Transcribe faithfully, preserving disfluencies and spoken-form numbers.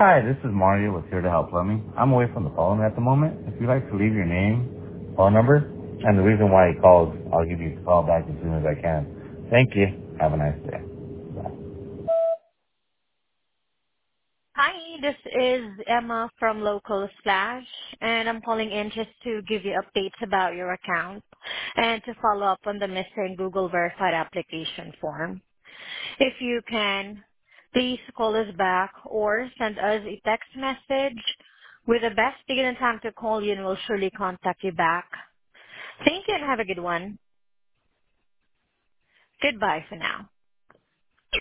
Hi, this is Mario with Here to Help Plumbing. I'm away from the phone at the moment. If you'd like to leave your name, phone number, and the reason why you called, I'll give you a call back as soon as I can. Thank you. Have a nice day. Bye. Hi, this is Emma from Local Splash, and I'm calling in just to give you updates about your account and to follow up on the missing Google Verified application form. If you can, please call us back or send us a text message with the best date and time to call you, and we'll surely contact you back. Thank you and have a good one. Goodbye for now.